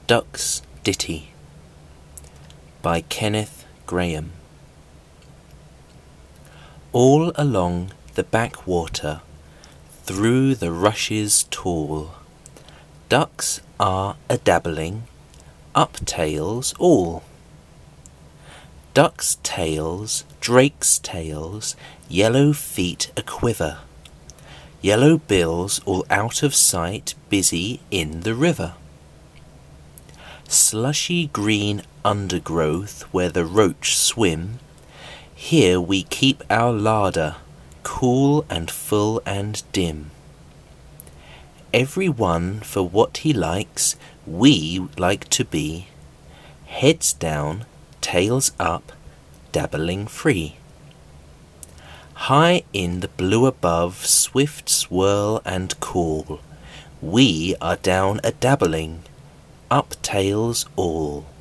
Duck's Ditty by Kenneth Grahame. All along the backwater, through the rushes tall, ducks are a-dabbling, up tails all. Ducks' tails, drakes' tails, yellow feet a-quiver, yellow bills all out of sight, busy in the river. Slushy green undergrowth where the roach swim, here we keep our larder, cool and full and dim. Every one for what he likes, we like to be, heads down, tails up, dabbling free. High in the blue above, swift swirl and cool, we are down a-dabbling, up tails all.